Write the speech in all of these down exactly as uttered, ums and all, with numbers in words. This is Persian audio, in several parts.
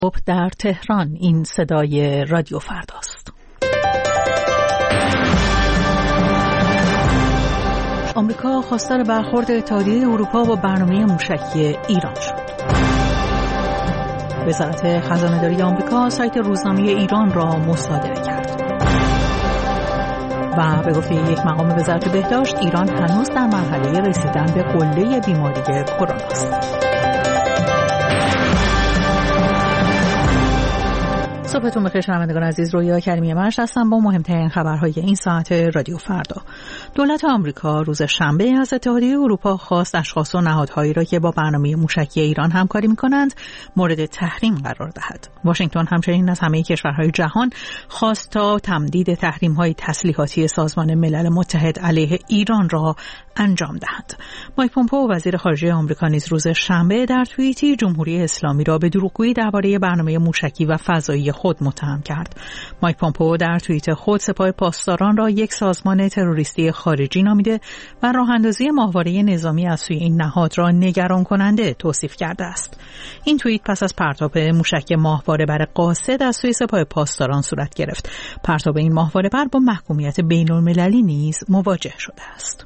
در تهران این صدای رادیو فرداست. آمریکا خواستار برخورد اتحادیه اروپا با برنامه موشکی ایران شد. وزارت خزانه‌داری آمریکا سایت روزنامه ایران را مصادره کرد. و به گفته یک مقام وزارت بهداشت، ایران هنوز در مرحله رسیدن به قله بیماری کرونا است. صبحتون بخیر شنوندگان عزیز، رویا کریمی مرش هستم با مهمترین خبرهای این ساعت رادیو فردا. دولت آمریکا روز شنبه از اتحادیه اروپا خواست اشخاص و نهادهایی را که با برنامه موشکی ایران همکاری می‌کنند مورد تحریم قرار دهد. واشنگتن همچنین از همه کشورهای جهان خواست تا تمدید تحریم‌های تسلیحاتی سازمان ملل متحد علیه ایران را انجام دهند. مایک پومپئو وزیر خارجه آمریکا نیز روز شنبه در توییتی جمهوری اسلامی را به دروغگویی درباره برنامه موشکی و فضایی خود متهم کرد. مایک پومپئو در توییت خود سپاه پاسداران را یک سازمان تروریستی خارجی نامیده و راه‌اندازی ماهواره نظامی از سوی این نهاد را نگران کننده توصیف کرده است. این توییت پس از پرتاب موشک ماهواره بر قاصد از سوی سپاه پاسداران صورت گرفت. پرتاب این ماهواره بر با محکومیت بین‌المللی نیز مواجه شده است.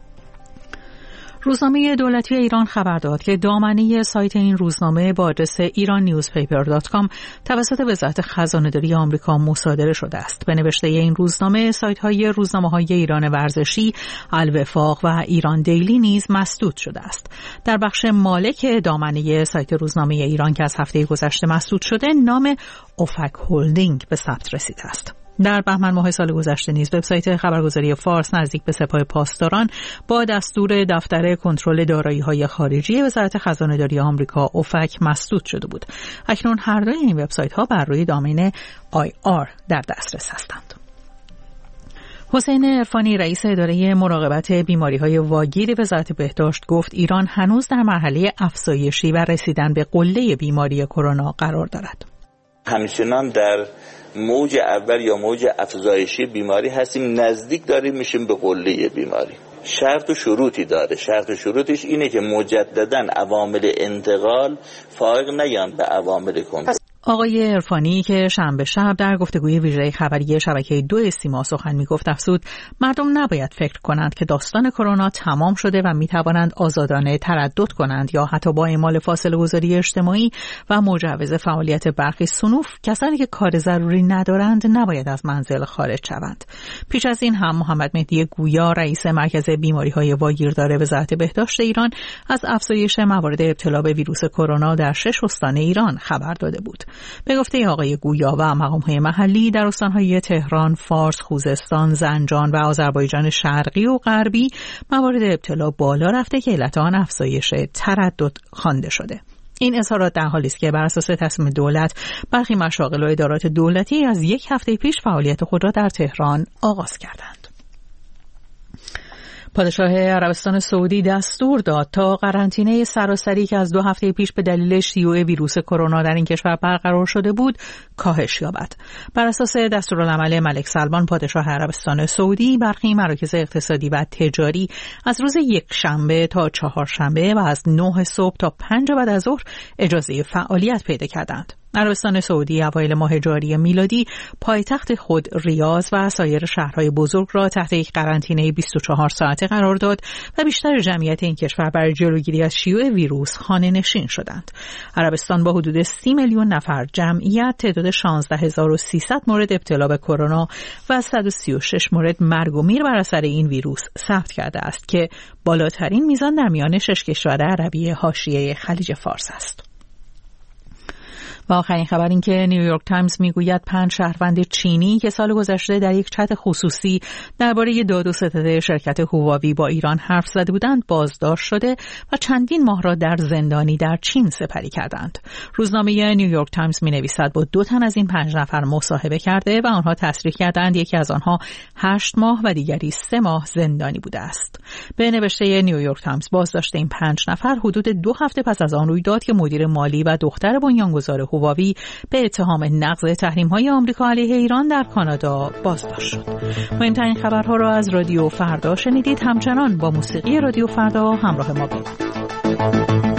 روزنامه دولتی ایران خبر داد که دامنه سایت این روزنامه با آدرس ایران نیوز پیپر دات کام توسط وزارت خزانه‌داری آمریکا مصادره شده است. به نوشته این روزنامه، سایت‌های روزنامه‌های ایران ورزشی، الوفاق و ایران دیلی نیز مسدود شده است. در بخش مالک دامنه سایت روزنامه ایران که از هفته گذشته مسدود شده، نام اوفک هولدینگ به ثبت رسیده است. در بهمن ماه سال گذشته نیز وبسایت خبرگزاری فارس نزدیک به سپاه پاسداران با دستور دفتر کنترل دارایی‌های خارجی وزارت خزانه‌داری آمریکا اوفک مسدود شده بود. اکنون هر دوی این وبسایت‌ها بر روی دامین آی آر در دسترس هستند. حسین عرفانی رئیس اداره مراقبت بیماری‌های واگیر وزارت بهداشت گفت ایران هنوز در مرحله افزایشی و رسیدن به قله بیماری کرونا قرار دارد. همچنان در موج اول یا موج افزایشی بیماری هستیم، نزدیک داریم میشیم به قله بیماری. شرط و شروطی داره. شرط و شروطش اینه که مجدداً عوامل انتقال فائق نیان به عوامل کنترل. آقای عرفانی که شنبه شب در گفتگوی ویژه خبری شبکه دو سیما سخن میگفت افزود مردم نباید فکر کنند که داستان کرونا تمام شده و میتوانند آزادانه تردد کنند یا حتی با اعمال فاصله گذاری اجتماعی و مجوز فعالیت برخی صنوف کسانی که کار ضروری ندارند نباید از منزل خارج شوند. پیش از این هم محمد مهدی گویا رئیس مرکز بیماری‌های واگیردار وزارت بهداشت ایران از افزایش موارد ابتلا به ویروس کرونا در شش استان ایران خبر داده بود. به گفته آقای گویا و مقام‌های محلی در استان‌های تهران، فارس، خوزستان، زنجان و آذربایجان شرقی و غربی موارد ابتلا بالا رفته که علت آن افزایش تردد خوانده شده. این اظهارات در حالی است که بر اساس تصمیم دولت برخی مشاغل و ادارات دولتی از یک هفته پیش فعالیت خود را در تهران آغاز کردند. پادشاه عربستان سعودی دستور داد تا قرنطینه سراسری که از دو هفته پیش به دلیل شیوع ویروس کرونا در این کشور برقرار شده بود کاهش یابد. بر اساس دستورالعمل ملک سلمان پادشاه عربستان سعودی، برخی مراکز اقتصادی و تجاری از روز یکشنبه تا چهارشنبه و از نه صبح تا پنج بعد از ظهر اجازه فعالیت پیدا کردند. عربستان سعودی اوایل ماه جاری میلادی پایتخت خود ریاض و سایر شهرهای بزرگ را تحت یک قرنطینه بیست و چهار ساعته قرار داد و بیشتر جمعیت این کشور برای جلوگیری از شیوع ویروس خانه نشین شدند. عربستان با حدود سی میلیون نفر جمعیت تعداد شانزده هزار و سیصد مورد ابتلا به کرونا و صد و سی و شش مورد مرگ و میر بر اثر این ویروس ثبت کرده است که بالاترین میزان در میان شش کشور عربی حاشیه خلیج فارس است. و آخرین خبر این که نیویورک تایمز میگوید پنج شهروند چینی که سال گذشته در یک چت خصوصی درباره داد و ستد شرکت هواوی با ایران حرف زده بودند بازداشت شده و چندین ماه را در زندانی در چین سپری کردند. روزنامه نیویورک تایمز مینویسد با دو تن از این پنج نفر مصاحبه کرده و آنها تصریح کردند یکی از آنها هشت ماه و دیگری سه ماه زندانی بوده است. به نوشته نیویورک تایمز بازداشت این پنج نفر حدود دو هفته پس از آن روی داد که مدیر مالی و دختر بنیانگذار هواوی به اتهام نقض تحریم‌های آمریکا علیه ایران در کانادا بازداشت شد. مهمترین خبرها را از رادیو فردا شنیدید. همچنان با موسیقی رادیو فردا همراه ما باشید.